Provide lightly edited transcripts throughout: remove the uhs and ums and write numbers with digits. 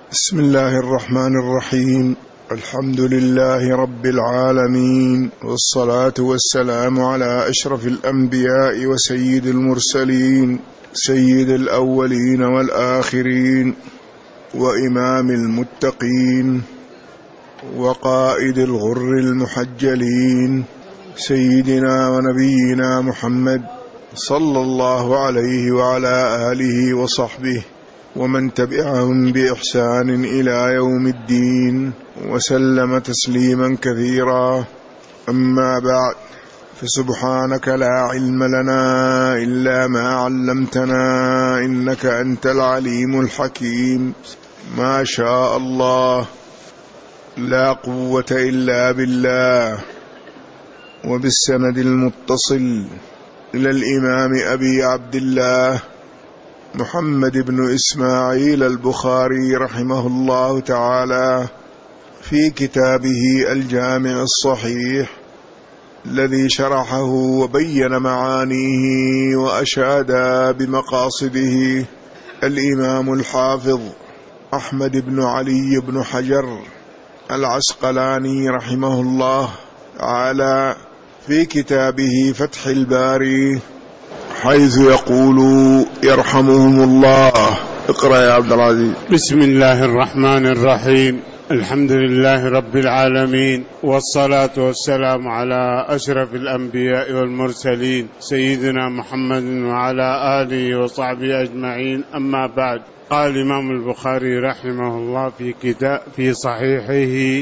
بسم الله الرحمن الرحيم. الحمد لله رب العالمين، والصلاة والسلام على أشرف الأنبياء وسيد المرسلين، سيد الأولين والآخرين، وإمام المتقين، وقائد الغر المحجلين، سيدنا ونبينا محمد صلى الله عليه وعلى آله وصحبه ومن تبعهم بإحسان إلى يوم الدين، وسلم تسليما كثيرا. أما بعد، فسبحانك لا علم لنا إلا ما علمتنا إنك أنت العليم الحكيم. ما شاء الله، لا قوة إلا بالله. وبالسند المتصل إلى الإمام أبي عبد الله محمد بن إسماعيل البخاري رحمه الله تعالى في كتابه الجامع الصحيح الذي شرحه وبين معانيه وأشاد بمقاصده الإمام الحافظ أحمد بن علي بن حجر العسقلاني رحمه الله تعالى في كتابه فتح الباري، حيث يقول يرحمهم الله. اقرأ يا عبد العزيز. بسم الله الرحمن الرحيم. الحمد لله رب العالمين، والصلاة والسلام على أشرف الأنبياء والمرسلين سيدنا محمد وعلى آله وصحبه أجمعين. أما بعد، قال الإمام البخاري رحمه الله في صحيحه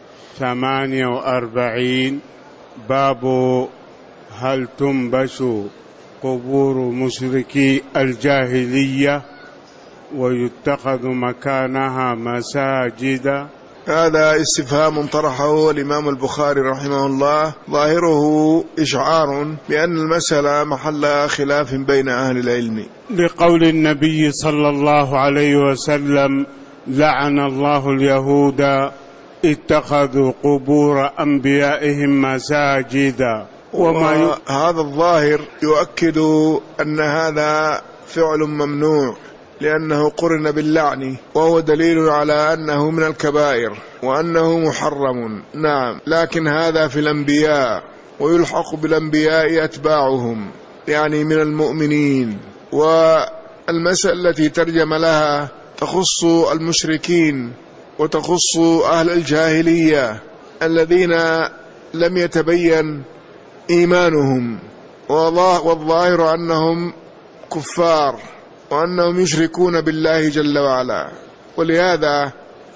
48: باب هل تنبش قبور مشركي الجاهلية ويتخذ مكانها مساجد. هذا استفهام طرحه الإمام البخاري رحمه الله، ظاهره إشعار بأن المسألة محل خلاف بين أهل العلم، لقول النبي صلى الله عليه وسلم: لعن الله اليهود اتخذوا قبور أنبيائهم مساجدا. هذا الظاهر يؤكد أن هذا فعل ممنوع، لأنه قرن باللعن، وهو دليل على أنه من الكبائر وأنه محرم. نعم، لكن هذا في الأنبياء، ويلحق بالأنبياء أتباعهم، يعني من المؤمنين. والمسألة التي ترجم لها تخص المشركين وتخص أهل الجاهلية الذين لم يتبين إيمانهم، والظاهر أنهم كفار وأنهم يشركون بالله جل وعلا. ولهذا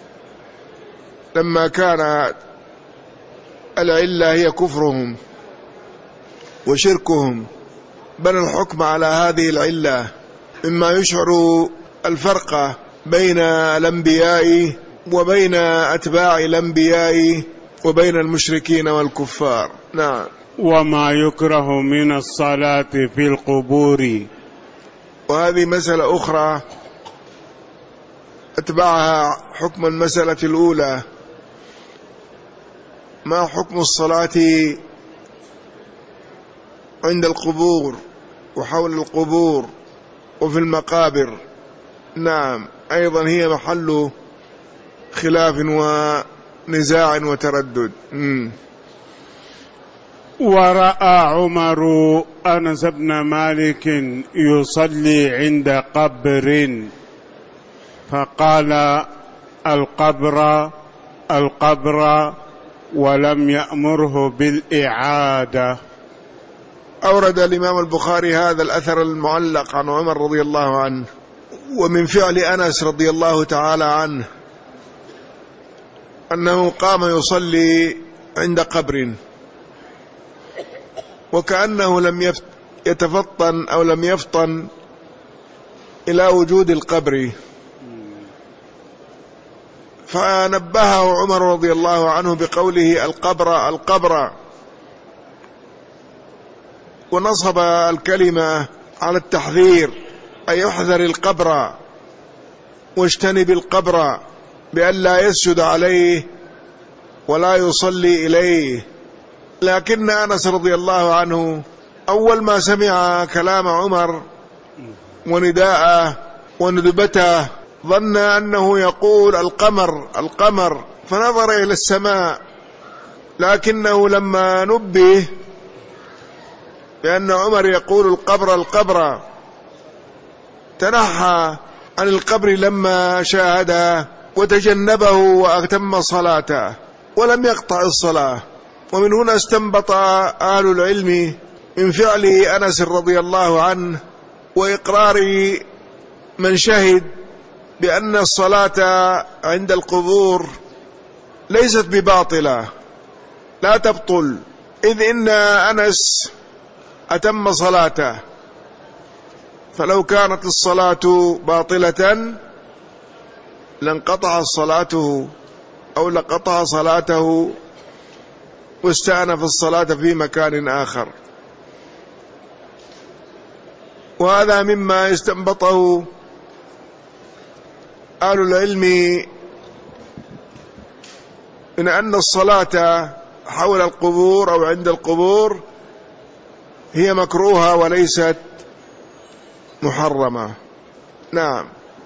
لما كان العلة هي كفرهم وشركهم، بنى الحكم على هذه العلة، مما يشعر الفرق بين الأنبياء وبين أتباع الأنبياء وبين المشركين والكفار. نعم. وما يكره من الصلاة في القبور. وهذه مسألة أخرى أتبعها حكم المسألة الأولى. ما حكم الصلاة عند القبور وحول القبور وفي المقابر؟ نعم، أيضا هي محل خلاف ونزاع وتردد. ورأى عمر أنس بن مالك يصلي عند قبر، فقال: القبر، ولم يأمره بالإعادة. أورد الإمام البخاري هذا الأثر المعلق عن عمر رضي الله عنه، ومن فعل أنس رضي الله تعالى عنه أنه قام يصلي عند قبر، وكأنه لم يتفطن أو لم يفطن إلى وجود القبر، فنبهه عمر رضي الله عنه بقوله: القبر، ونصب الكلمة على التحذير، أي احذر القبر واجتنب القبر، بأن لا يسجد عليه ولا يصلي إليه. لكن أنس رضي الله عنه أول ما سمع كلام عمر ونداءه وندبته ظن أنه يقول القمر فنظر إلى السماء، لكنه لما نبه بأن عمر يقول القبر تنحى عن القبر لما شاهده وتجنبه وأتم صلاته ولم يقطع الصلاة. ومن هنا استنبط أهل العلم من فعل أنس رضي الله عنه وإقرار من شهد بأن الصلاة عند القبور ليست بباطلة، لا تبطل، إذ إن أنس أتم صلاته، فلو كانت الصلاة باطلة لانقطع صلاته أو لقطع صلاته واستأنف الصلاة في مكان آخر. وهذا مما يستنبطه أهل العلم من أن الصلاة حول القبور أو عند القبور هي مكروهة وليست محرمة. نعم.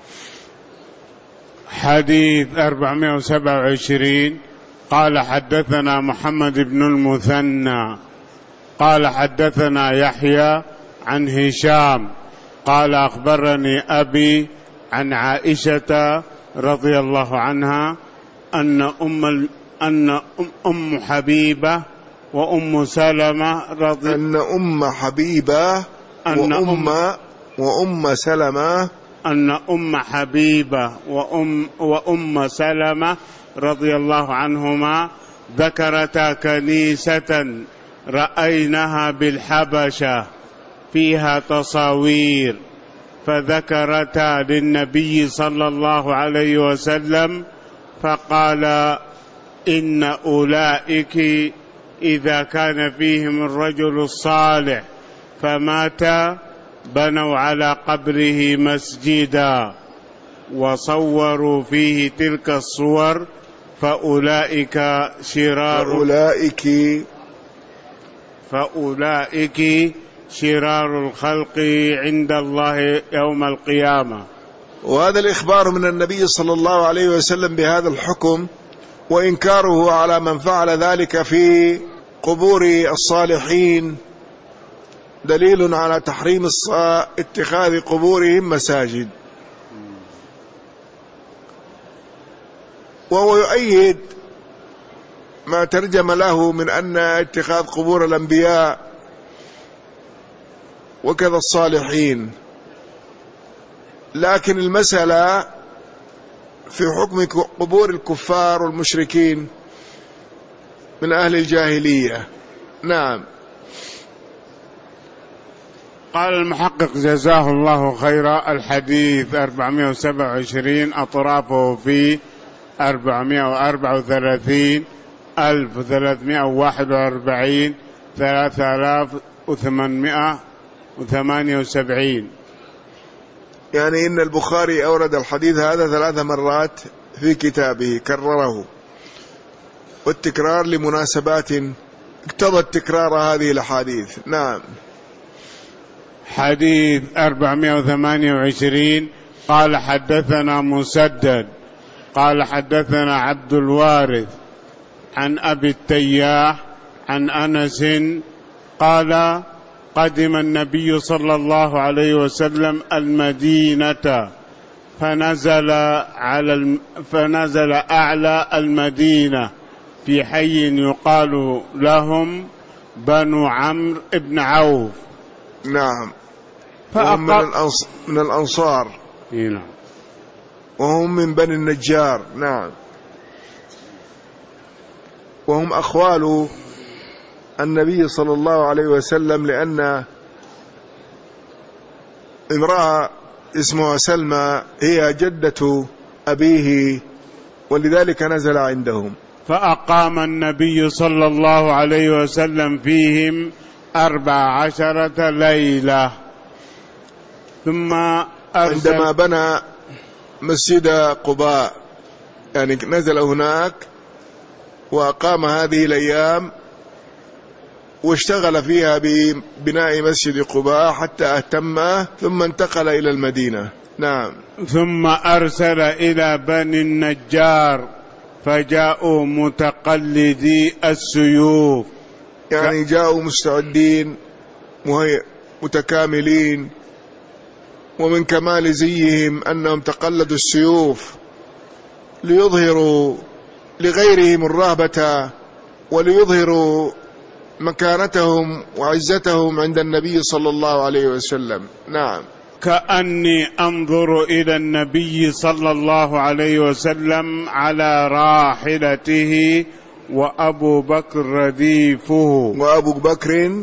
حديث 427 قال حدثنا محمد بن المثنى قال حدثنا يحيى عن هشام قال أخبرني أبي عن عائشة رضي الله عنها أن أم حبيبة وأم سلمة أن أم حبيبة وأم سلمة أن أم حبيبة وأم سلمة رضي الله عنهما ذكرتا كنيسة رأيناها بالحبشة فيها تصاوير، فذكرتا للنبي صلى الله عليه وسلم فقال إن أولئك إذا كان فيهم الرجل الصالح فمات بنوا على قبره مسجدا وصوروا فيه تلك الصور فأولئك شرار الخلق عند الله يوم القيامة. وهذا الإخبار من النبي صلى الله عليه وسلم بهذا الحكم وإنكاره على من فعل ذلك في قبور الصالحين دليل على تحريم اتخاذ قبورهم مساجد. وهو يؤيد ما ترجم له من أن اتخاذ قبور الأنبياء وكذا الصالحين، لكن المسألة في حكم قبور الكفار والمشركين من أهل الجاهلية. نعم. قال المحقق جزاه الله خيرا الحديث 427 أطرافه في 434 1341 3878. يعني إن البخاري أورد الحديث هذا 3 مرات في كتابه، كرره، والتكرار لمناسبات اقتضت تكرار هذه الأحاديث. نعم. حديث 428 قال حدثنا مسدد قال حدثنا عبد الوارث عن أبي التياح عن أنس قال قدم النبي صلى الله عليه وسلم المدينة فنزل أعلى المدينة في حي يقال لهم بنو عمرو بن عوف. نعم. وهم من الأنصار. نعم. وهم من بني النجار. نعم. وهم أخوال النبي صلى الله عليه وسلم، لأن امرأة اسمها سلمى هي جدة أبيه، ولذلك نزل عندهم. فأقام النبي صلى الله عليه وسلم فيهم 14 ليلة، ثم عندما بنى مسجد قباء يعني نزل هناك وأقام هذه الأيام واشتغل فيها ببناء مسجد قباء حتى أتمه، ثم انتقل إلى المدينة. نعم. ثم أرسل إلى بني النجار فجاءوا متقلدي السيوف، يعني جاءوا مستعدين متكاملين، ومن كمال زيهم أنهم تقلدوا السيوف ليظهروا لغيرهم الرهبة وليظهروا مكانتهم وعزتهم عند النبي صلى الله عليه وسلم. نعم. كأني أنظر إلى النبي صلى الله عليه وسلم على راحلته وأبو بكر رديفه، وأبو بكر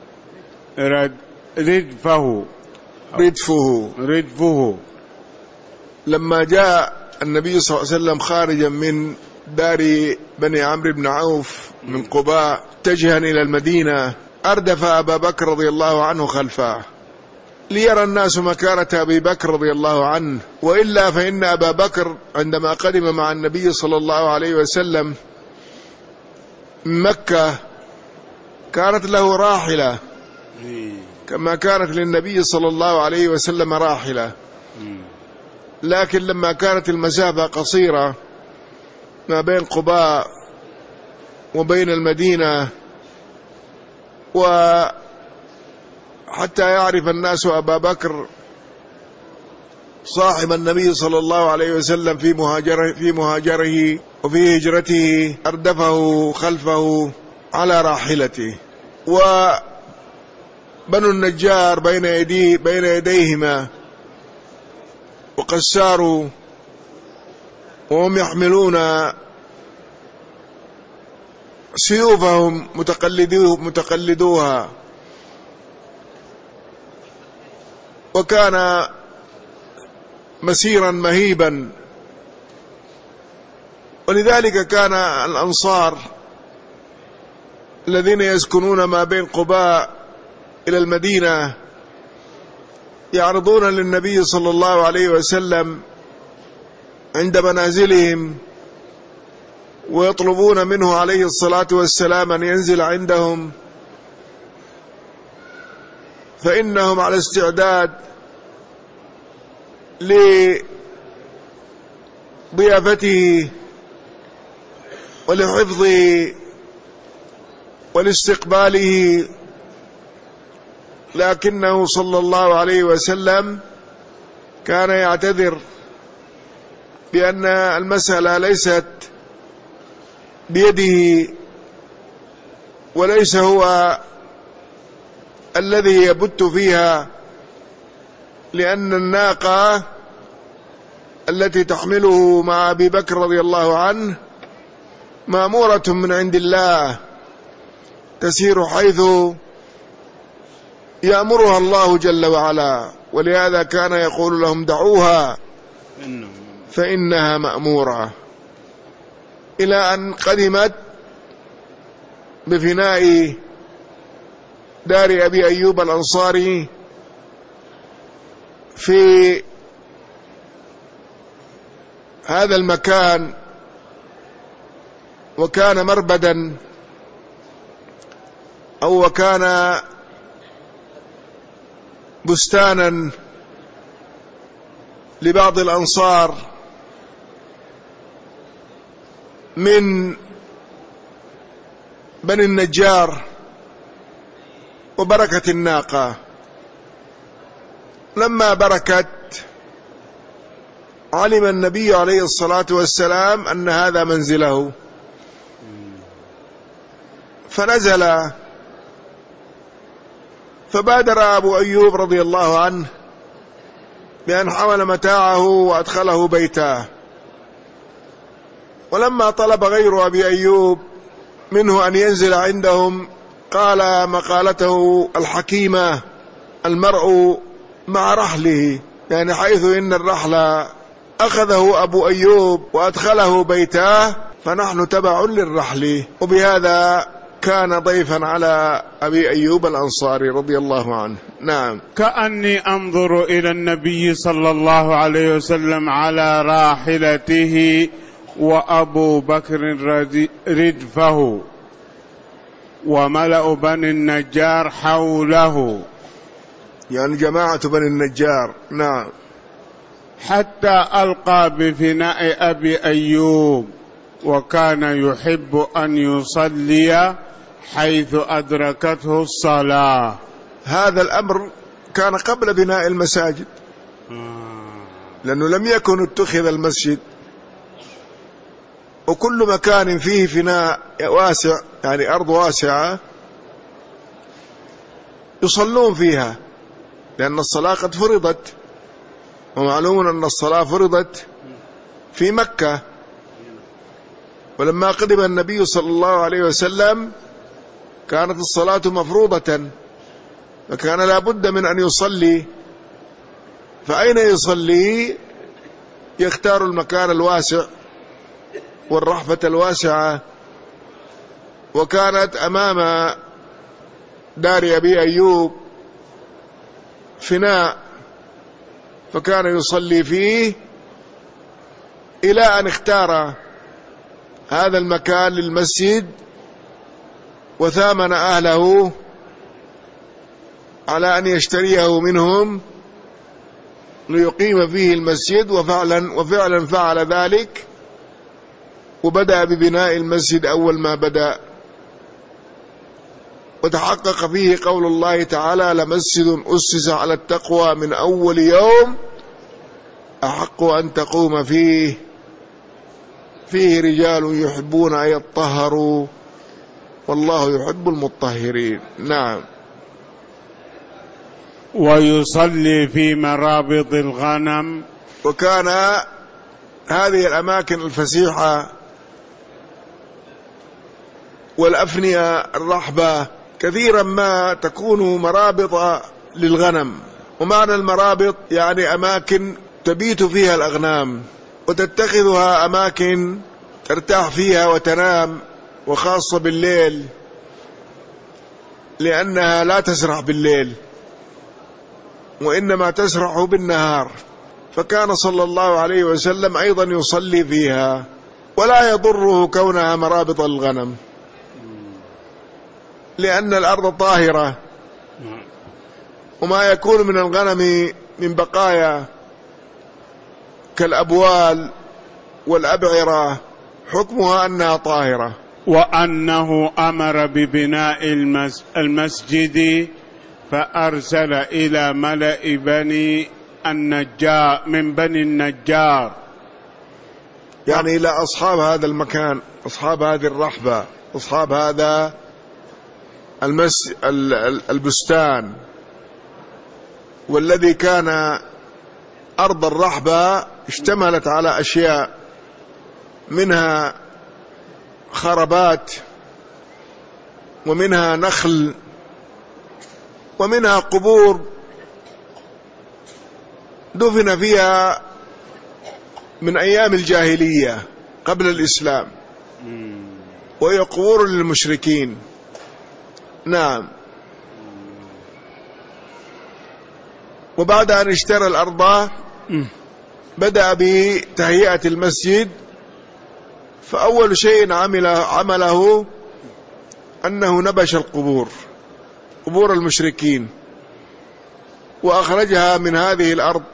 ردفه. لما جاء النبي صلى الله عليه وسلم خارجا من دار بني عمرو بن عوف من قباء اتجها إلى المدينة، أردف أبا بكر رضي الله عنه خلفه ليرى الناس مكانة أبي بكر رضي الله عنه، وإلا فإن أبا بكر عندما قدم مع النبي صلى الله عليه وسلم من مكة كانت له راحلة كما كانت للنبي صلى الله عليه وسلم راحلة، لكن لما كانت المسافة قصيرة ما بين قباء وبين المدينة، وحتى يعرف الناس أبا بكر صاحب النبي صلى الله عليه وسلم في مهاجره وفي هجرته، أردفه خلفه على راحلته، وبنو النجار بين يديهما، وقد ساروا وهم يحملون سيوفهم متقلدوها، وكان مسيرا مهيبا. ولذلك كان الأنصار الذين يسكنون ما بين قباء إلى المدينة يعرضون للنبي صلى الله عليه وسلم عند منازلهم ويطلبون منه عليه الصلاة والسلام أن ينزل عندهم، فإنهم على استعداد لضيافته ولحفظه ولاستقباله، لكنه صلى الله عليه وسلم كان يعتذر بأن المسألة ليست بيده، وليس هو الذي يبت فيها، لأن الناقة التي تحمله مع أبي بكر رضي الله عنه مأمورة من عند الله تسير حيث يأمرها الله جل وعلا، ولهذا كان يقول لهم دعوها فإنها مأمورة، إلى أن قدمت بفناء دار أبي أيوب الأنصاري في هذا المكان، وكان مربدا أو وكان بستانا لبعض الأنصار من بني النجار وبركة الناقة. لما بركت علم النبي عليه الصلاة والسلام أن هذا منزله، فنزل، فبادر أبو أيوب رضي الله عنه بأن حمل متاعه وأدخله بيته. ولما طلب غير أبي أيوب منه أن ينزل عندهم قال مقالته الحكيمة: المرء مع رحله، يعني حيث إن الرحل أخذه أبو أيوب وأدخله بيته فنحن تبع للرحل. وبهذا كان ضيفا على أبي أيوب الأنصاري رضي الله عنه. نعم. كأني أنظر إلى النبي صلى الله عليه وسلم على راحلته وأبو بكر ردفه وملأ بني النجار حوله، يعني جماعة بني النجار. نعم. حتى ألقى بفناء أبي أيوب، وكان يحب أن يصلي حيث أدركته الصلاة. هذا الأمر كان قبل بناء المساجد، لأنه لم يكن اتخذ المسجد، وكل مكان فيه فناء واسع يعني أرض واسعة يصلون فيها، لأن الصلاة قد فرضت، ومعلوم أن الصلاة فرضت في مكة. ولما قدم النبي صلى الله عليه وسلم كانت الصلاة مفروضة، فكان لا بد من أن يصلي. فأين يصلي؟ يختار المكان الواسع والرحبة الواسعة، وكانت أمام دار أبي أيوب فناء، فكان يصلي فيه إلى أن اختار هذا المكان للمسجد، وثامن أهله على أن يشتريه منهم ليقيم فيه المسجد، وفعلا فعل ذلك، وبدأ ببناء المسجد أول ما بدأ، وتحقق فيه قول الله تعالى: لمسجد أسس على التقوى من أول يوم أحق أن تقوم فيه رجال يحبون أن يطهروا والله يحب المطهرين. نعم. ويصلي في مرابض الغنم. وكان هذه الأماكن الفسيحة والأفنية الرحبة كثيرا ما تكون مرابط للغنم، ومعنى المرابط يعني أماكن تبيت فيها الأغنام وتتخذها أماكن ترتاح فيها وتنام، وخاصة بالليل لأنها لا تسرح بالليل وإنما تسرح بالنهار. فكان صلى الله عليه وسلم أيضا يصلي فيها، ولا يضره كونها مرابط الغنم، لأن الأرض طاهرة، وما يكون من الغنم من بقايا كالأبوال والأبعرة حكمها أنها طاهرة. وأنه أمر ببناء المسجد، فأرسل إلى ملأ بني النجار من بني النجار، يعني إلى أصحاب هذا المكان، أصحاب هذه الرحبة، أصحاب هذا البستان، والذي كان أرض الرحبة اشتملت على أشياء، منها خربات، ومنها نخل، ومنها قبور دفن فيها من أيام الجاهلية قبل الإسلام، وهي قبور للمشركين. نعم. وبعد أن اشترى الأرض بدأ بتهيئة المسجد، فأول شيء عمله أنه نبش القبور، قبور المشركين، وأخرجها من هذه الأرض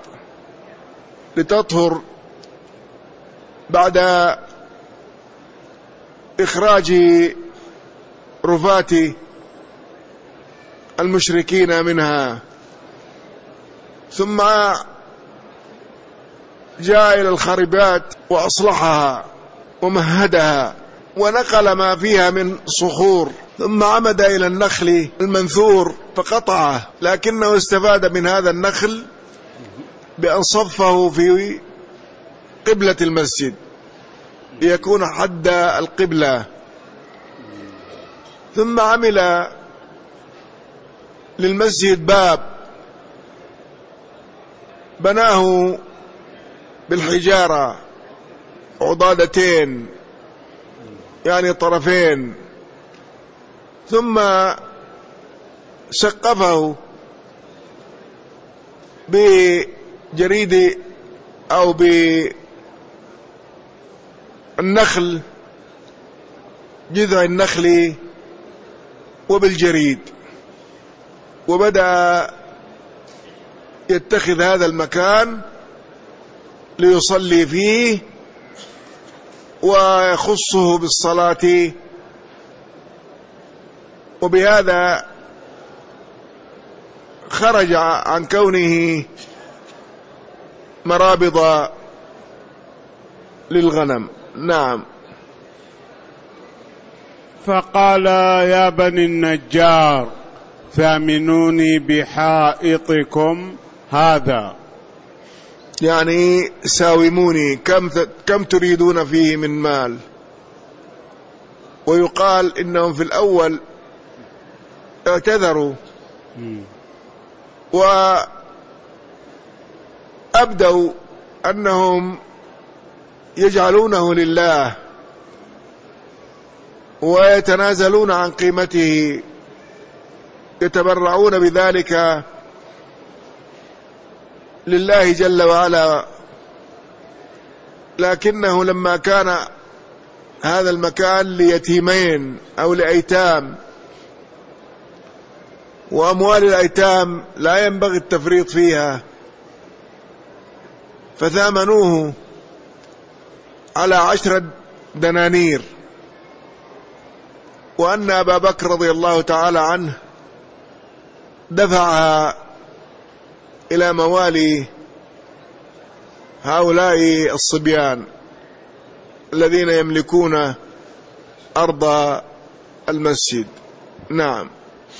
لتطهر بعد إخراج رفات المشركين منها. ثم جاء إلى الخربات وأصلحها ومهدها ونقل ما فيها من صخور، ثم عمد إلى النخل المنثور فقطعه، لكنه استفاد من هذا النخل بأن صفه في قبلة المسجد ليكون حد القبلة. ثم عمل للمسجد باب بناه بالحجارة عضادتين يعني طرفين، ثم سقفه بجريد أو بالنخل، جذع النخل وبالجريد، وبدأ يتخذ هذا المكان ليصلي فيه ويخصه بالصلاة، وبهذا خرج عن كونه مرابض للغنم. نعم. فقال يا بني النجار ثامنوني بحائطكم هذا، يعني ساوموني، كم تريدون فيه من مال. ويقال إنهم في الأول اعتذروا وأبدوا أنهم يجعلونه لله ويتنازلون عن قيمته، يتبرعون بذلك لله جل وعلا. لكنه لما كان هذا المكان ليتيمين أو لأيتام، وأموال الأيتام لا ينبغي التفريط فيها، فثامنوه على 10 دنانير، وأن أبا بكر رضي الله تعالى عنه دفعها إلى موالي هؤلاء الصبيان الذين يملكون أرض المسجد. نعم.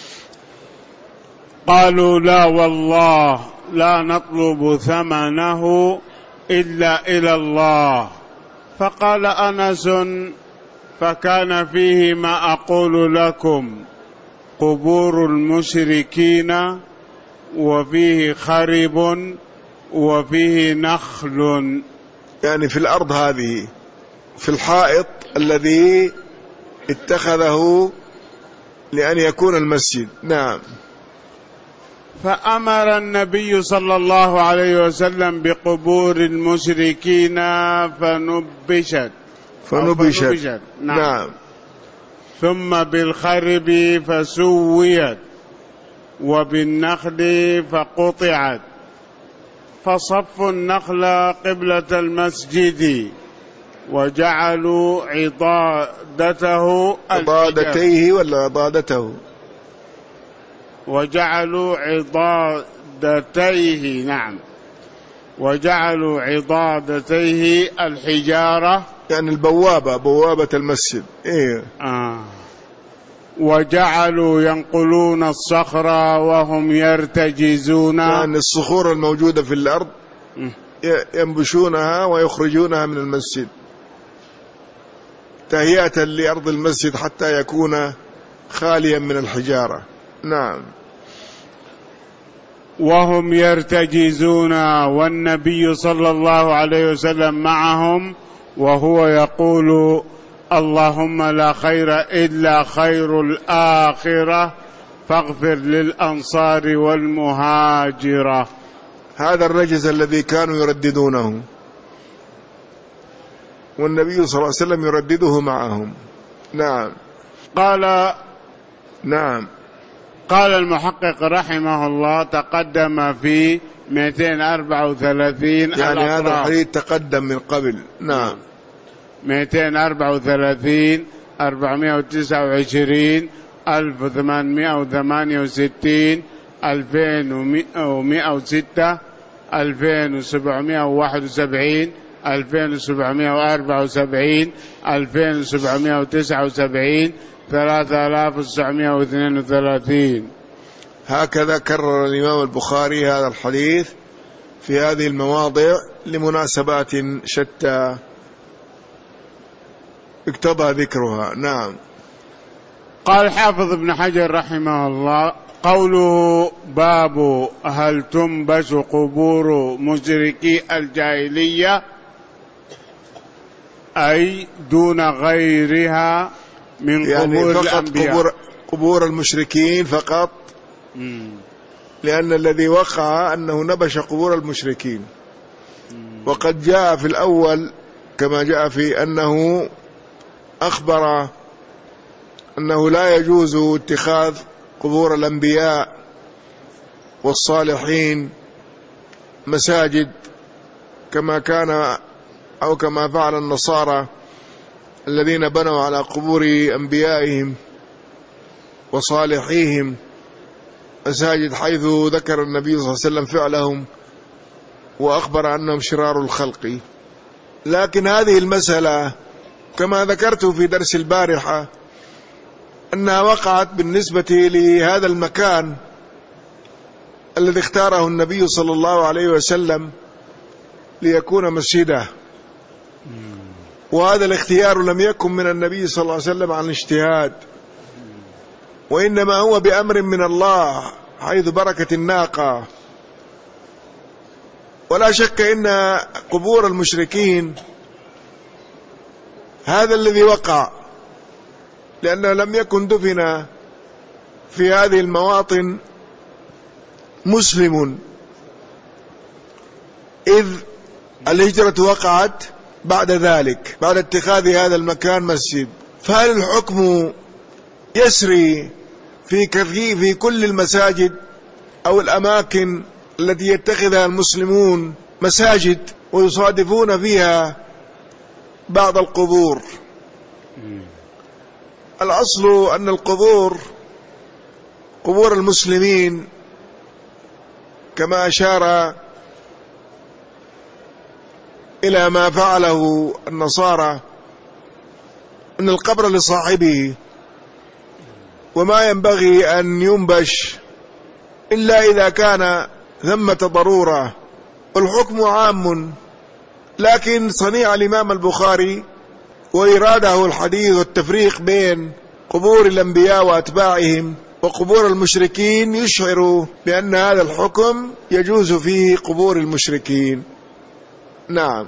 قالوا لا والله لا نطلب ثمنه إلا إلى الله. فقال أنس فكان فيه ما أقول لكم، قبور المشركين وفيه خرب وفيه نخل، يعني في الأرض هذه، في الحائط الذي اتخذه لأن يكون المسجد. نعم. فأمر النبي صلى الله عليه وسلم بقبور المشركين فنبشت. نعم. ثم بالخرب فسويت، وبالنخل فقطعت، فصفوا النخل قبلة المسجد، وجعلوا عضادتيه ولا عضادته، وجعلوا عضادتيه، نعم، وجعلوا عضادتيه الحجارة، يعني بوابة المسجد. إيه. وجعلوا ينقلون الصخر وهم يرتجزون، يعني الصخور الموجودة في الأرض ينبشونها ويخرجونها من المسجد تهيئة لأرض المسجد حتى يكون خاليا من الحجارة. نعم. وهم يرتجزون والنبي صلى الله عليه وسلم معهم، وهو يقول اللهم لا خير إلا خير الآخرة فاغفر للأنصار والمهاجرة. هذا الرجز الذي كانوا يرددونه، والنبي صلى الله عليه وسلم يردده معهم. نعم. قال المحقق رحمه الله تقدم في 234، يعني هذا الحديث تقدم من قبل. نعم. 234 429 1868 2106 2771 2774 2779 3932. هكذا كرر الإمام البخاري هذا الحديث في هذه المواضع لمناسبات شتى اقتضى ذكرها. نعم. قال حافظ ابن حجر رحمه الله قوله باب هل تنبش قبور مشركي الجاهلية، أي دون غيرها من يعني قبور فقط الأنبياء، قبور المشركين فقط، لأن الذي وقع أنه نبش قبور المشركين. وقد جاء في الأول كما جاء في أنه أخبر أنه لا يجوز اتخاذ قبور الأنبياء والصالحين مساجد كما كان أو كما فعل النصارى الذين بنوا على قبور أنبيائهم وصالحيهم مساجد، حيث ذكر النبي صلى الله عليه وسلم فعلهم وأخبر أنهم شرار الخلق. لكن هذه المسألة كما ذكرت في درس البارحة أنها وقعت بالنسبة لهذا المكان الذي اختاره النبي صلى الله عليه وسلم ليكون مسجدا، وهذا الاختيار لم يكن من النبي صلى الله عليه وسلم عن اجتهاد، وإنما هو بأمر من الله حيث بركة الناقة. ولا شك إن قبور المشركين هذا الذي وقع، لأنه لم يكن دفن في هذه المواطن مسلم، إذ الهجرة وقعت بعد ذلك، بعد اتخاذ هذا المكان مسجد. فهل الحكم يسري في كل المساجد أو الأماكن التي يتخذها المسلمون مساجد ويصادفون فيها بعض القبور؟ الأصل أن قبور المسلمين كما أشار إلى ما فعله النصارى، أن القبر لصاحبه، وما ينبغي أن ينبش إلا إذا كان ثمة ضرورة، والحكم عام. لكن صنيع الإمام البخاري وإراده الحديث والتفريق بين قبور الأنبياء وأتباعهم وقبور المشركين يشعر بأن هذا الحكم يجوز فيه قبور المشركين. نعم.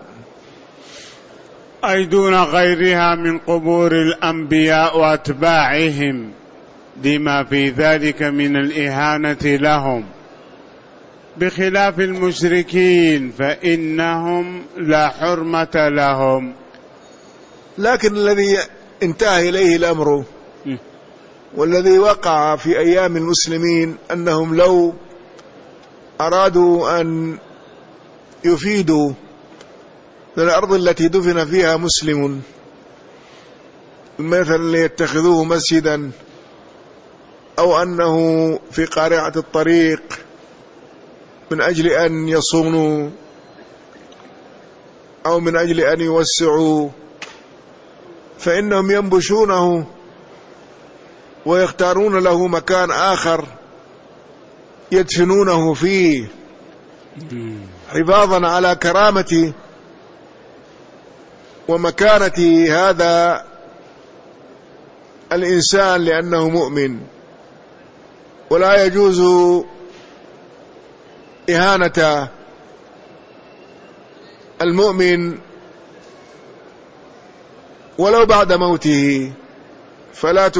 أي دون غيرها من قبور الأنبياء وأتباعهم، لما في ذلك من الإهانة لهم، بخلاف المشركين فإنهم لا حرمة لهم. لكن الذي انتهى إليه الأمر والذي وقع في أيام المسلمين أنهم لو أرادوا أن يفيدوا من الأرض التي دفن فيها مسلم مثلا ليتخذوه مسجدا، أو أنه في قارعة الطريق من أجل أن يصونوا أو من أجل أن يوسعوا، فإنهم ينبشونه ويختارون له مكان آخر يدفنونه فيه حفاظا على كرامة ومكانة هذا الإنسان لأنه مؤمن. ولا يجوز إهانة المؤمن ولو بعد موته، فلا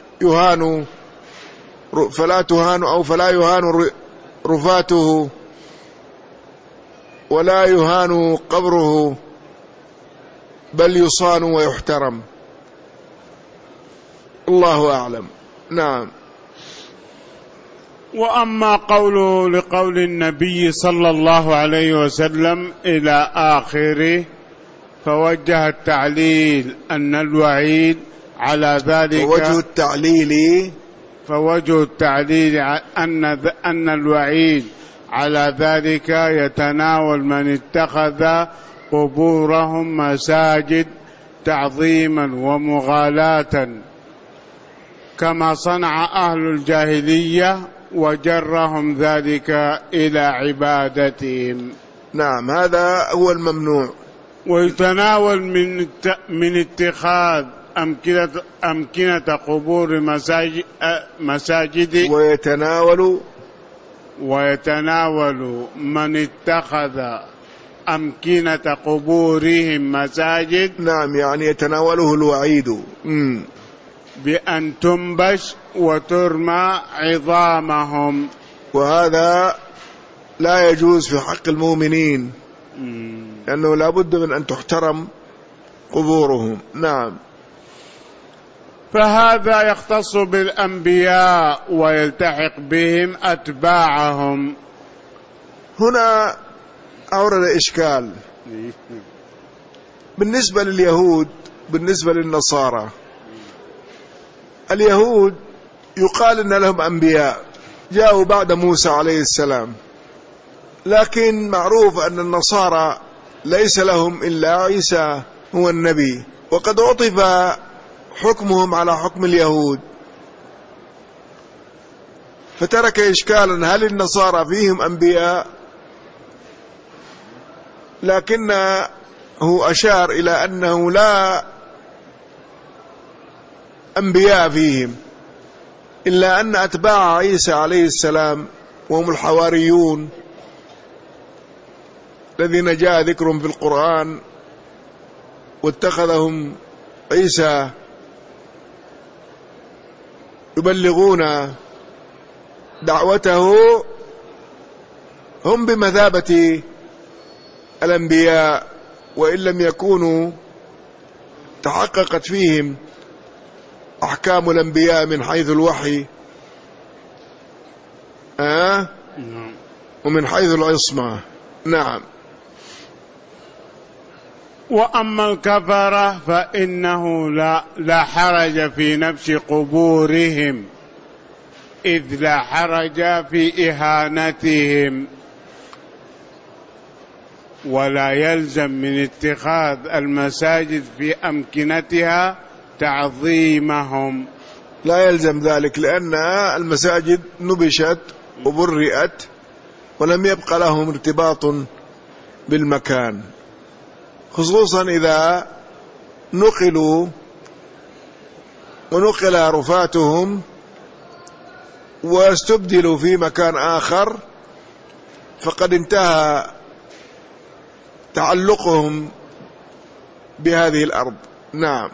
يهان رفاته ولا يهان قبره، بل يصان ويحترم. الله أعلم. نعم. وأما لقول النبي صلى الله عليه وسلم إلى آخره، فوجه التعليل أن الوعيد على ذلك، فوجه التعليل أن الوعيد على ذلك يتناول من اتخذ قبورهم مساجد تعظيما ومغالاة، كما صنع أهل الجاهلية وجرهم ذلك إلى عبادتهم. نعم، هذا هو الممنوع. ويتناول من اتخاذ أمكنة قبور مساجد، ويتناول من اتخذ أمكنة قبورهم مساجد. نعم، يعني يتناوله الوعيد بأن تنبش وترمى عظامهم، وهذا لا يجوز في حق المؤمنين، لأنه لا بد من أن تحترم قبورهم. نعم. فهذا يختص بالأنبياء ويلتحق بهم أتباعهم. هنا أورد إشكال، بالنسبة لليهود، بالنسبة للنصارى، اليهود يقال إن لهم أنبياء جاءوا بعد موسى عليه السلام، لكن معروف أن النصارى ليس لهم إلا عيسى هو النبي، وقد عطف حكمهم على حكم اليهود، فترك إشكالا هل النصارى فيهم أنبياء، لكنه أشار إلى أنه لا أنبياء فيهم، إلا أن أتباع عيسى عليه السلام وهم الحواريون الذين جاء ذكرهم في القرآن واتخذهم عيسى يبلغون دعوته، هم بمثابة الأنبياء، وإن لم يكونوا تحققت فيهم أحكام الأنبياء من حيث الوحي ومن حيث العصمة. نعم. وأما الكفرة فإنه لا حرج في نبش قبورهم، إذ لا حرج في إهانتهم، ولا يلزم من اتخاذ المساجد في أمكنتها تعظيمهم. لا يلزم ذلك، لأن المساجد نبشت وبرئت ولم يبق لهم ارتباط بالمكان، خصوصا إذا نقلوا ونقل رفاتهم واستبدلوا في مكان آخر، فقد انتهى تعلقهم بهذه الأرض. نعم.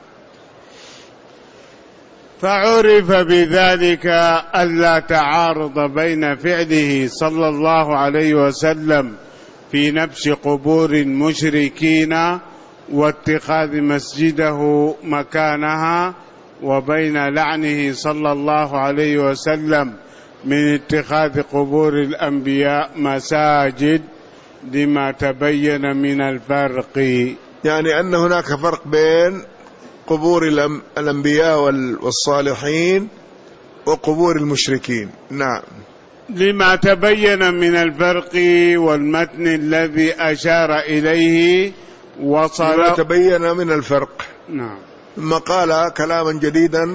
فعرف بذلك ألا تعارض بين فعله صلى الله عليه وسلم في نبش قبور المشركين واتخاذ مسجده مكانها، وبين لعنه صلى الله عليه وسلم من اتخاذ قبور الأنبياء مساجد، لما تبين من الفرق. يعني أن هناك فرق بين قبور الأنبياء والصالحين وقبور المشركين. نعم. لما تبين من الفرق، والمتن الذي أشار إليه وصل. لما تبين من الفرق. نعم. ثم قال كلاما جديدا،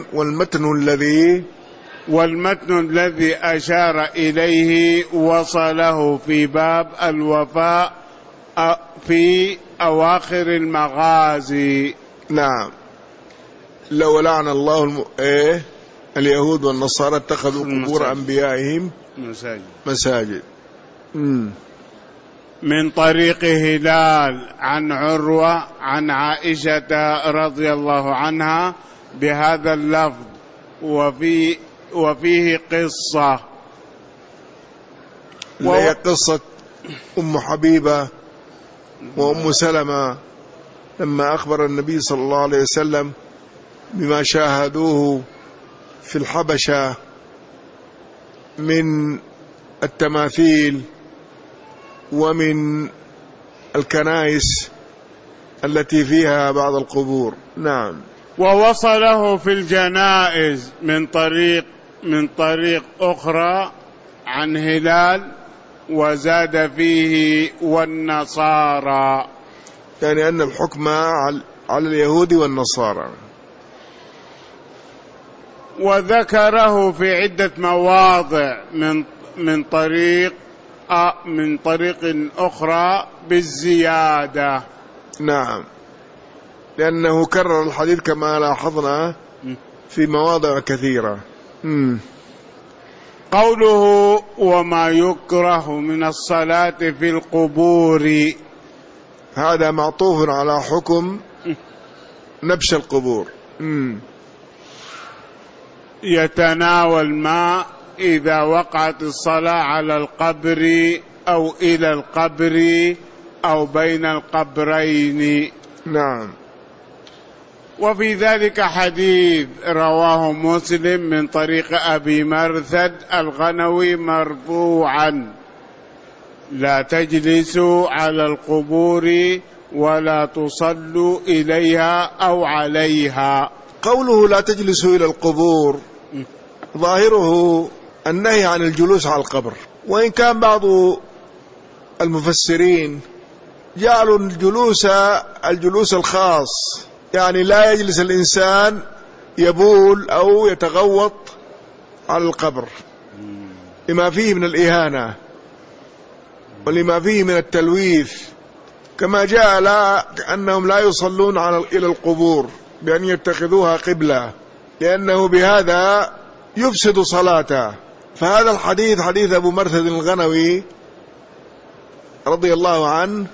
والمتن الذي أشار إليه وصله في باب الوفاء في أواخر المغازي. نعم. لو لعن الله اليهود والنصارى اتخذوا قبور أنبيائهم مساجد. من طريق هلال عن عروة عن عائشة رضي الله عنها بهذا اللفظ، وفيه قصة، هي قصة أم حبيبة وأم سلمة لما أخبر النبي صلى الله عليه وسلم بما شاهدوه في الحبشة من التماثيل ومن الكنائس التي فيها بعض القبور. نعم. ووصله في الجنائز من طريق أخرى عن هلال، وزاد فيه والنصارى، يعني أن الحكم على اليهود والنصارى. وذكره في عدة مواضع من طريق أخرى بالزيادة. نعم، لأنه كرر الحديث كما لاحظنا في مواضع كثيرة. قوله وما يكره من الصلاة في القبور، هذا معطوف على حكم نبش القبور. يتناول ما إذا وقعت الصلاة على القبر أو إلى القبر أو بين القبرين. نعم. وفي ذلك حديث رواه مسلم من طريق أبي مرثد الغنوي مرفوعا: لا تجلسوا على القبور ولا تصلوا إليها أو عليها. قوله لا تجلسوا إلى القبور ظاهره النهي عن الجلوس على القبر، وإن كان بعض المفسرين جعلوا الجلوس الخاص، يعني لا يجلس الإنسان يبول أو يتغوط على القبر لما فيه من الإهانة ولما فيه من التلويث، كما جاء أنهم لا يصلون إلى القبور بأن يتخذوها قبلة، لأنه بهذا يفسد صلاته. فهذا الحديث حديث أبو مرثد الغنوي رضي الله عنه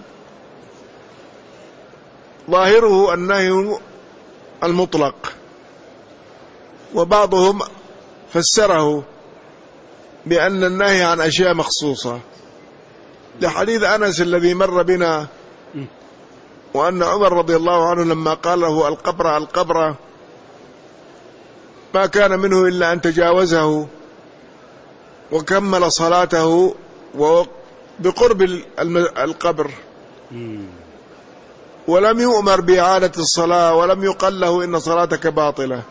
ظاهره النهي المطلق، وبعضهم فسره بأن النهي عن أشياء مخصوصة، لحديث أنس الذي مر بنا، وأن عمر رضي الله عنه لما قال له القبر ما كان منه إلا أن تجاوزه وكمل صلاته بقرب القبر، ولم يؤمر بإعادة الصلاة ولم يقل له إن صلاتك باطلة،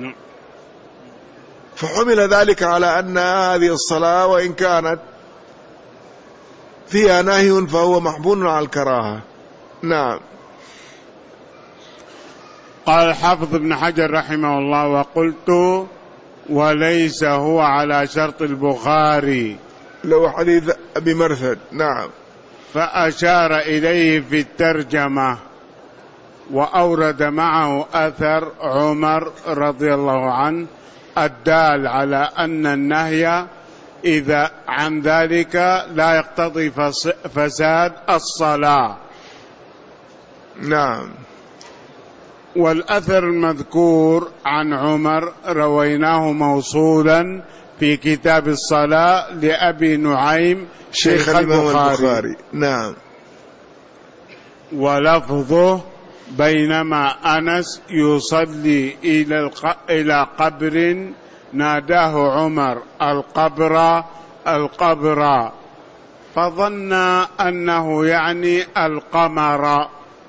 فحمل ذلك على أن هذه الصلاة وإن كانت فيها نهي فهو محمول على الكراهة. نعم. قال الحافظ ابن حجر رحمه الله: وقلت وليس هو على شرط البخاري، لو حديث أبي مرثد. نعم. فأشار إليه في الترجمة، وأورد معه أثر عمر رضي الله عنه الدال على أن النهي إذا عن ذلك لا يقتضي فساد الصلاة. نعم. والأثر المذكور عن عمر رويناه موصولا في كتاب الصلاة لأبي نعيم شيخ البخاري. نعم. ولفظه: بينما أنس يصلي إلى قبر ناداه عمر القبر القبر، فظن أنه يعني القمر،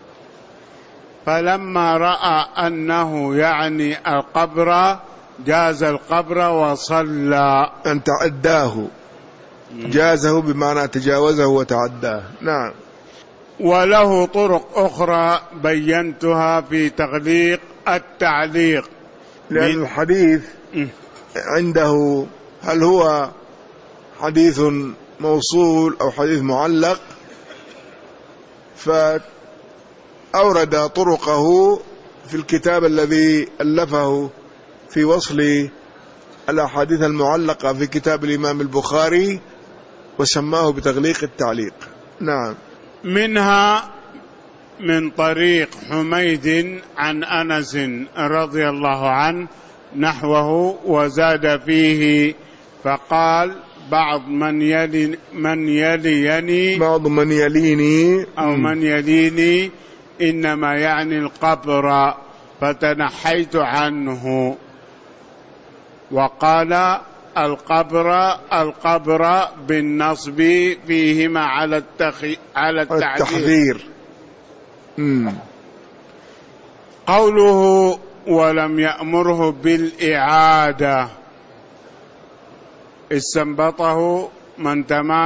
فلما رأى أنه يعني القبر جاز القبر وصلى. أن تعداه، جازه بمعنى تجاوزه وتعداه. نعم. وله طرق أخرى بينتها في تغليق التعليق، لأن الحديث عنده هل هو حديث موصول أو حديث معلق، فأورد طرقه في الكتاب الذي ألفه في وصل الأحاديث المعلقة في كتاب الإمام البخاري، وسماه بتغليق التعليق. نعم. منها من طريق حميد عن أنس رضي الله عنه نحوه، وزاد فيه فقال: بعض من يليني بعض من يليني أو من يليني إنما يعني القبر، فتنحيت عنه. وقال: القبر بالنصب فيهما على التحذير. قوله: ولم يأمره بالإعادة، استنبطه من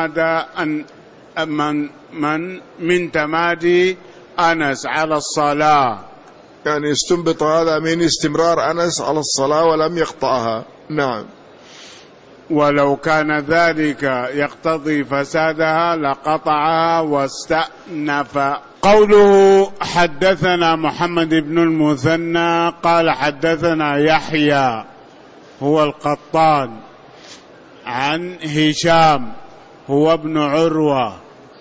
تمادي أنس على الصلاة، يعني استنبط هذا من استمرار أنس على الصلاة ولم يقطعها. نعم. ولو كان ذلك يقتضي فسادها لقطعها واستأنف. قوله: حدثنا محمد بن المثنى قال حدثنا يحيى هو القطان عن هشام هو ابن عروة.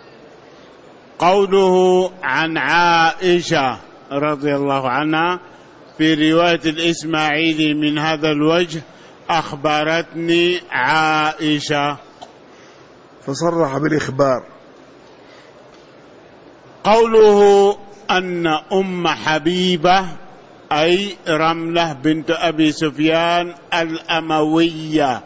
قوله: عن عائشة رضي الله عنها في رواية الإسماعيلي من هذا الوجه: أخبرتني عائشة، فصرح بالإخبار. قوله: أن أم حبيبة أي رملة بنت أبي سفيان الأموية،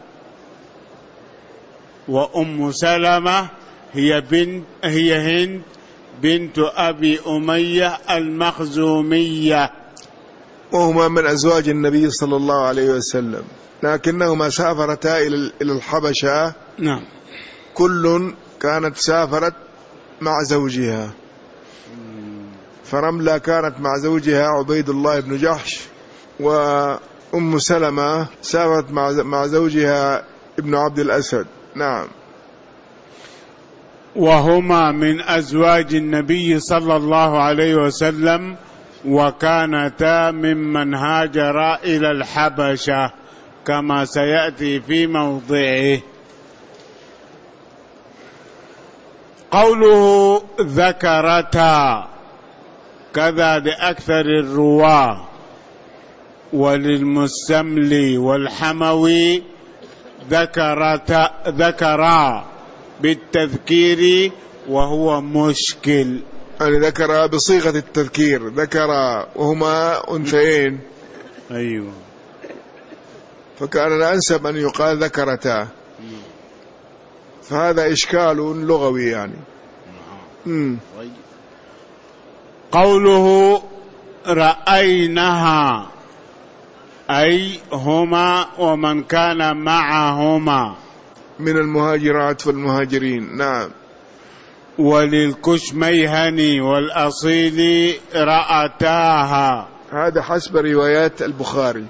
وأم سلمة هي هند بنت أبي أمية المخزومية، وهما من أزواج النبي صلى الله عليه وسلم، لكنهما سافرتا إلى الحبشة. نعم. كل كانت سافرت مع زوجها، فرملة كانت مع زوجها عبيد الله بن جحش، وأم سلمة سافرت مع زوجها ابن عبد الأسد. نعم. وهما من أزواج النبي صلى الله عليه وسلم، وكانتا ممن هاجر إلى الحبشة كما سيأتي في موضعه. قوله ذكرتا كذا لأكثر الرواة، وللمستملي والحموي ذكرا بالتذكير وهو مشكل، يعني ذكر بصيغة التذكير، ذكر وهما أنثيين. أيوة. فكان الأنسب أن يقال ذكرتا، فهذا إشكال لغوي يعني. قوله رأينها أي هما ومن كان معهما من المهاجرات والمهاجرين. نعم. وللكشميهني والأصيل رأتاها، هذا حسب روايات البخاري.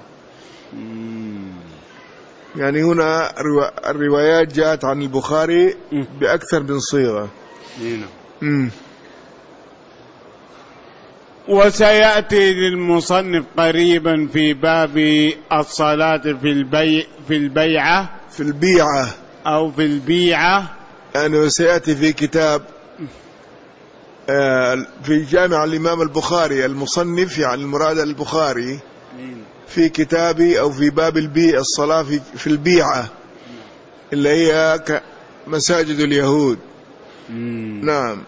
يعني هنا الروايات جاءت عن البخاري بأكثر من صيغة. وسيأتي للمصنف قريبا في باب الصلاة في البيعة أو في البيعة، يعني وسيأتي في كتاب في جامع الإمام البخاري، المصنف يعني المراد البخاري في كتابي أو في باب الصلاة في البيعة اللي هي مساجد اليهود. نعم.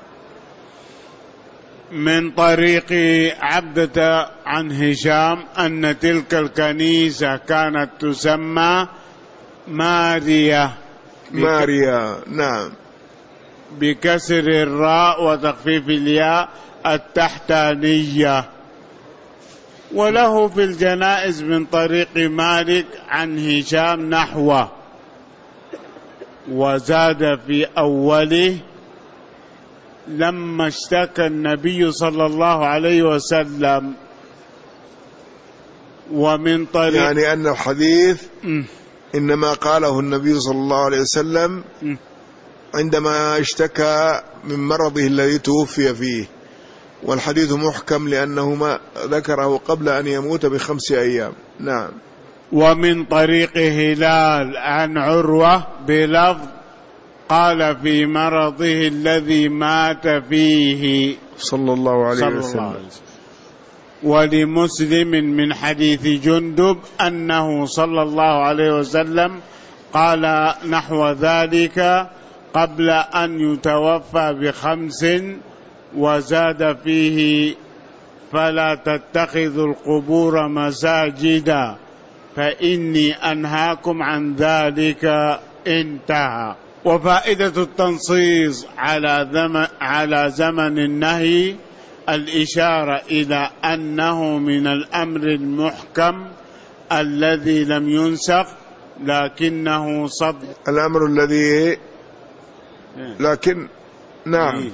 من طريق عبدة عن هشام أن تلك الكنيسة كانت تسمى ماريا. نعم. بكسر الراء وتخفيف الياء التحتانية. وله في الجنائز من طريق مالك عن هشام نحوه، وزاد في أوله لما اشتكى النبي صلى الله عليه وسلم. ومن طريق يعني أن الحديث إنما قاله النبي صلى الله عليه وسلم عندما اشتكى من مرضه الذي توفي فيه، والحديث محكم لأنه ما ذكره قبل أن يموت ب5 أيام. نعم. ومن طريق هلال عن عروة بلفظ قال في مرضه الذي مات فيه صلى الله عليه وسلم. ولمسلم من حديث جندب أنه صلى الله عليه وسلم قال نحو ذلك قبل أن يتوفى ب5، وزاد فيه فلا تتخذوا القبور مساجدا فإني أنهاكم عن ذلك. انتهى. وفائدة التنصيص على زمن النهي الإشارة إلى أنه من الأمر المحكم الذي لم ينسخ لكنه الأمر الذي لكن. نعم.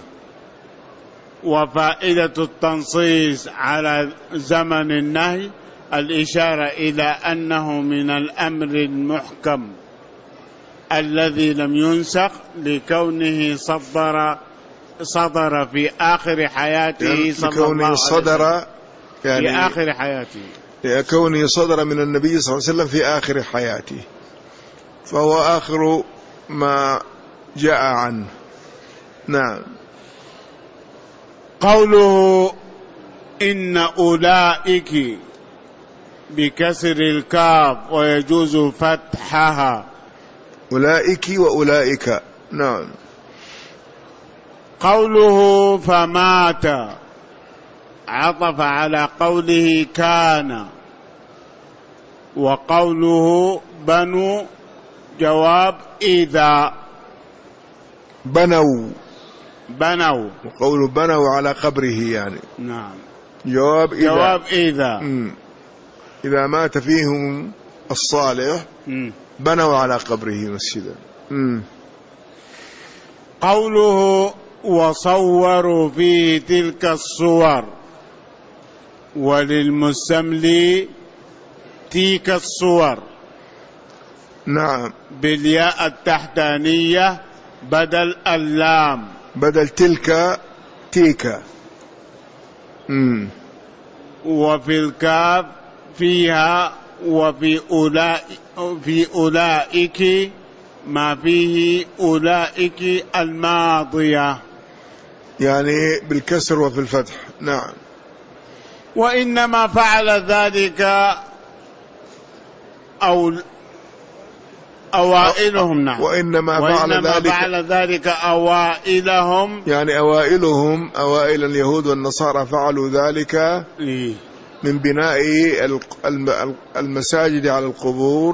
وفائدة التنصيص على زمن النهي الإشارة إلى أنه من الأمر المحكم الذي لم ينسخ لكونه صدر في آخر حياته يعني صلى الله عليه وسلم يعني في آخر حياته، لكونه صدر من النبي صلى الله عليه وسلم في آخر حياته، فهو آخر ما جاء عنه. نعم. قوله إن أولئك بكسر الكاف ويجوز فتحها. أولئك وأولئك. نعم. قوله فمات عطف على قوله كان، وقوله بنو جواب إذا. بنوا بنوا. وقول بنوا على قبره يعني. نعم. جواب إذا إذا مات فيهم الصالح بنوا على قبره مسجدا. قوله وصوروا فيه تلك الصور، وللمستملي تلك الصور. نعم. بالياء التحتانية بدل اللام، بدل تلك تيكا. وفي الكاف فيها، وفي أولئك ما فيه أولئك الماضية، يعني بالكسر وفي الفتح. نعم. وإنما فعل ذلك أوائلهم. نعم. وإنما فعل ذلك أوائلهم، يعني أوائلهم، أوائل اليهود والنصارى فعلوا ذلك من بناء المساجد على القبور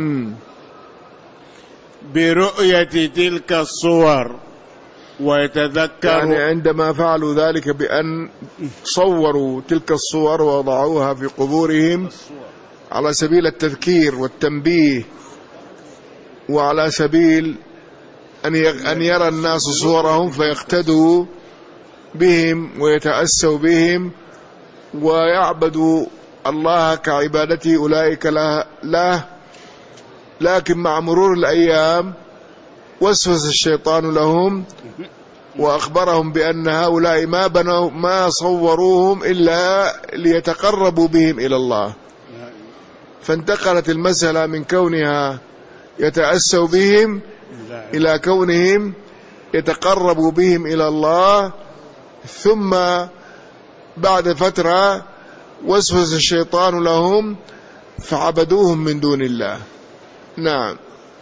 برؤية تلك الصور. ويتذكر يعني عندما فعلوا ذلك بأن صوروا تلك الصور ووضعوها في قبورهم على سبيل التذكير والتنبيه، وعلى سبيل أن يرى الناس صورهم فيقتدوا بهم ويتأسوا بهم ويعبدوا الله كعبادته أولئك له. لكن مع مرور الأيام وسوس الشيطان لهم وأخبرهم بأن هؤلاء ما صوروهم إلا ليتقربوا بهم إلى الله، فانتقلت المسألة من كونها يتأسوا بهم إلى كونهم يتقربوا بهم إلى الله. ثم بعد فترة وسوس الشيطان لهم فعبدوهم من دون الله. نعم.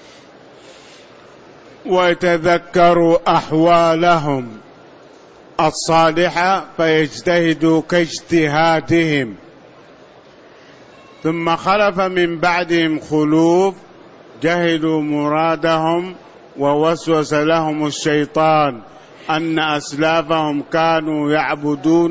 ويتذكروا أحوالهم الصالحة فيجتهدوا كاجتهادهم. ثم خلف من بعدهم خلوف جهلوا مرادهم، ووسوس لهم الشيطان أن أسلافهم كانوا يعبدون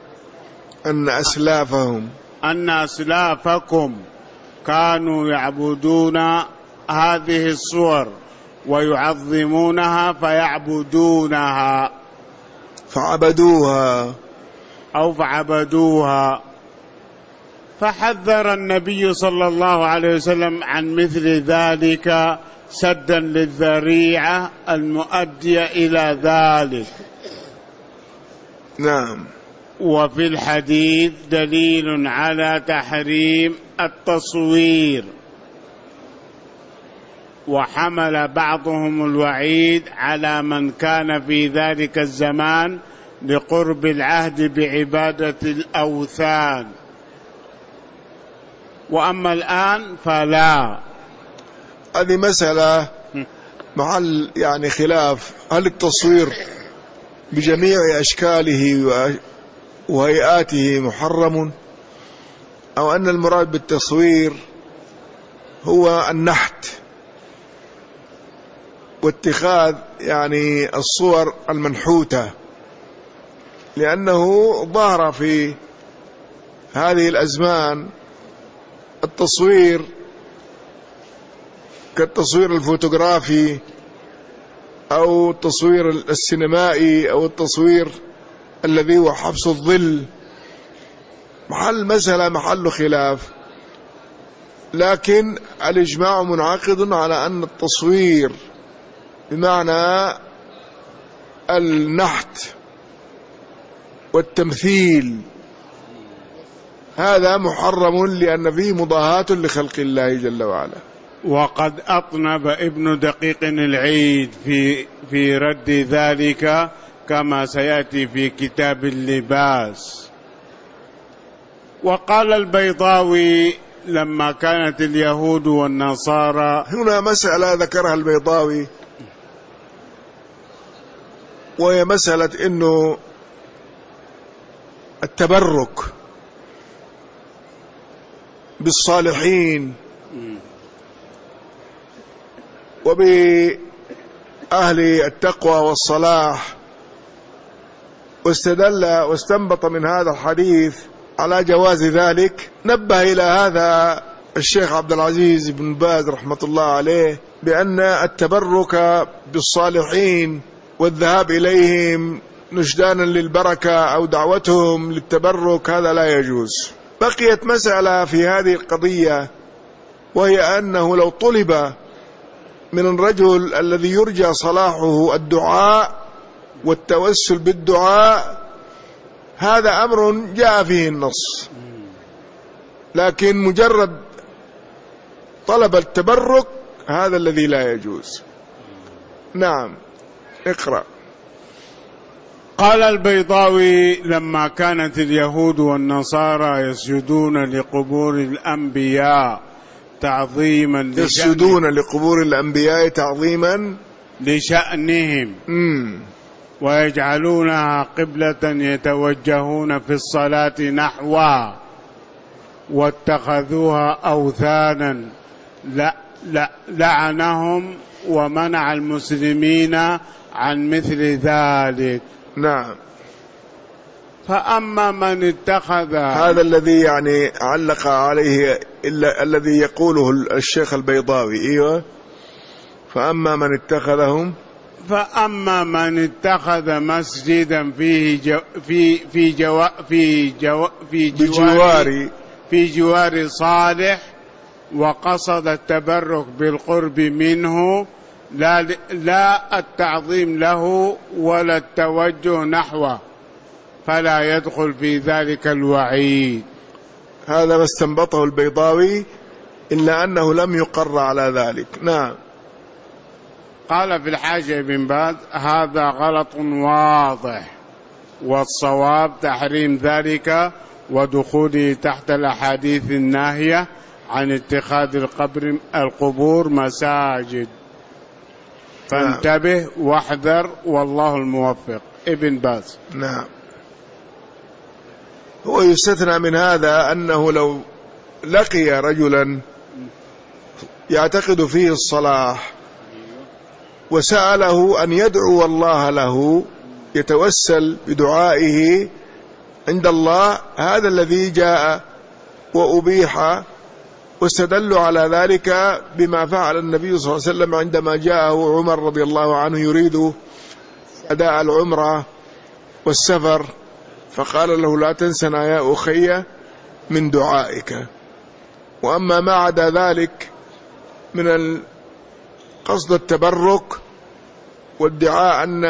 أن أسلافكم كانوا يعبدون هذه الصور ويعظمونها فيعبدونها فعبدوها. فحذر النبي صلى الله عليه وسلم عن مثل ذلك سدا للذريعة المؤدية إلى ذلك. نعم. وفي الحديث دليل على تحريم التصوير، وحمل بعضهم الوعيد على من كان في ذلك الزمان لقرب العهد بعبادة الأوثان، وأما الآن فلا. هذه مسألة محل يعني خلاف، هل التصوير بجميع أشكاله وهيئاته محرم، أو أن المراد بالتصوير هو النحت واتخاذ يعني الصور المنحوتة، لأنه ظهر في هذه الأزمان التصوير كالتصوير الفوتوغرافي أو التصوير السينمائي أو التصوير الذي هو حبس الظل. محل خلاف، لكن الإجماع منعقد على أن التصوير بمعنى النحت والتمثيل هذا محرم، لأن فيه مضاهاة لخلق الله جل وعلا. وقد أطنب ابن دقيق العيد في رد ذلك كما سيأتي في كتاب اللباس. وقال البيضاوي لما كانت اليهود والنصارى، هنا مسألة ذكرها البيضاوي، وهي مسألة إنه التبرك بالصالحين وبأهل التقوى والصلاح واستدل واستنبط من هذا الحديث على جواز ذلك، نبه إلى هذا الشيخ عبد العزيز بن باز رحمة الله عليه بأن التبرك بالصالحين والذهاب إليهم نشدانا للبركة أو دعوتهم للتبرك هذا لا يجوز. بقيت مسألة في هذه القضية، وهي أنه لو طلب من الرجل الذي يرجى صلاحه الدعاء والتوسل بالدعاء، هذا أمر جاء فيه النص، لكن مجرد طلب التبرك هذا الذي لا يجوز. نعم، اقرأ. قال البيضاوي: لما كانت اليهود والنصارى يسجدون لقبور الأنبياء تعظيما يسجدون لقبور الأنبياء تعظيما لشأنهم ويجعلونها قبلة يتوجهون في الصلاة نحوها واتخذوها أوثانا لعنهم ومنع المسلمين عن مثل ذلك. نعم. فأما من اتخذ، هذا الذي يعني علق عليه الذي يقوله الشيخ البيضاوي. ايوه. فأما من اتخذ مسجدا في جوار صالح وقصد التبرك بالقرب منه لا التعظيم له ولا التوجه نحوه، فلا يدخل في ذلك الوعيد. هذا ما استنبطه البيضاوي، إلا أنه لم يقر على ذلك. نعم. قال في الحاشية ابن باز: هذا غلط واضح، والصواب تحريم ذلك ودخوله تحت الأحاديث الناهية عن اتخاذ القبور مساجد. فانتبه واحذر، والله الموفق. ابن باز. نعم. هو يستثنى من هذا أنه لو لقي رجلا يعتقد فيه الصلاح وسأله أن يدعو الله له، يتوسل بدعائه عند الله، هذا الذي جاء وأبيح، واستدلوا على ذلك بما فعل النبي صلى الله عليه وسلم عندما جاءه عمر رضي الله عنه يريد أداء العمرة والسفر، فقال له: لا تنسنا يا أخي من دعائك. وأما ما عدا ذلك من قصد التبرك والدعاء أن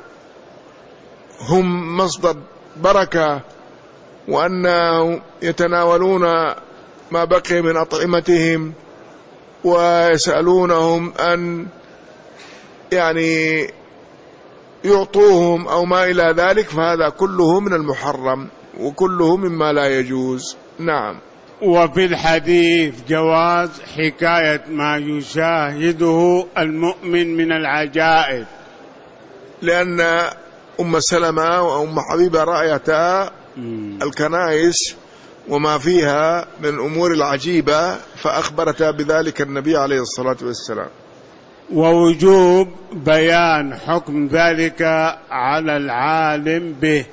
هم مصدر بركة وأنهم يتناولون ما بقي من أطعمتهم ويسألونهم أن يعني يعطوهم أو ما إلى ذلك، فهذا كله من المحرم وكله مما لا يجوز. نعم. وفي الحديث جواز حكاية ما يشاهده المؤمن من العجائب، لأن أم سلمة وأم حبيبة رأيتا الكنائس وما فيها من أمور العجيبة، فأخبرتا بذلك النبي عليه الصلاة والسلام. ووجوب بيان حكم ذلك على العالم به،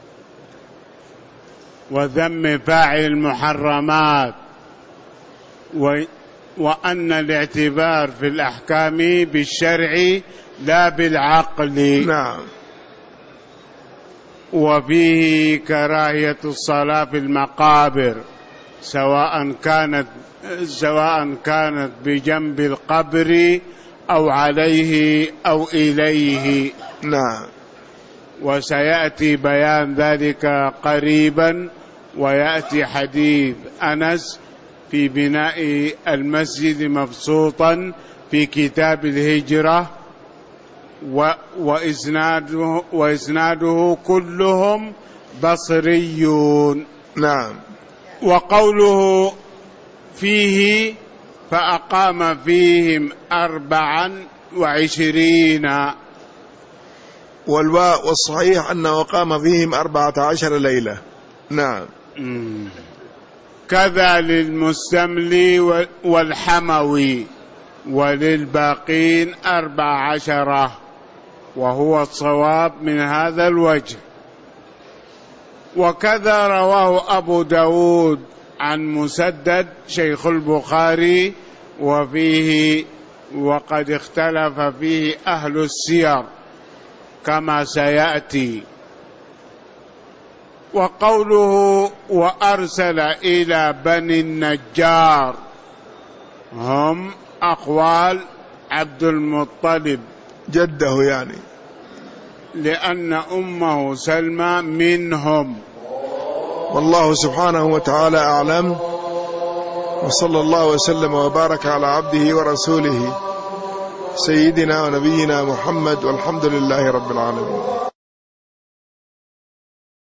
وذم فاعل المحرمات، وأن الاعتبار في الأحكام بالشرع لا بالعقل. نعم. وفيه كراهية الصلاة في المقابر سواء كانت بجنب القبر أو عليه أو إليه. نعم. وسيأتي بيان ذلك قريبا، ويأتي حديث أنس في بناء المسجد مبسوطا في كتاب الهجرة، وإسناده كلهم بصريون. نعم. وقوله فيه فأقام فيهم 24، والصحيح أنه قام فيهم 14 ليلة. نعم. كذا للمستملي والحموي، وللباقين 14، وهو الصواب من هذا الوجه. وكذا رواه أبو داود عن مسدد شيخ البخاري وفيه وقد اختلف فيه أهل السير كما سيأتي. وقوله وأرسل إلى بني النجار هم أقوال عبد المطلب جده يعني، لأن أمه سلمى منهم. والله سبحانه وتعالى أعلم، وصلى الله وسلم وبارك على عبده ورسوله سيدنا ونبينا محمد، والحمد لله رب العالمين.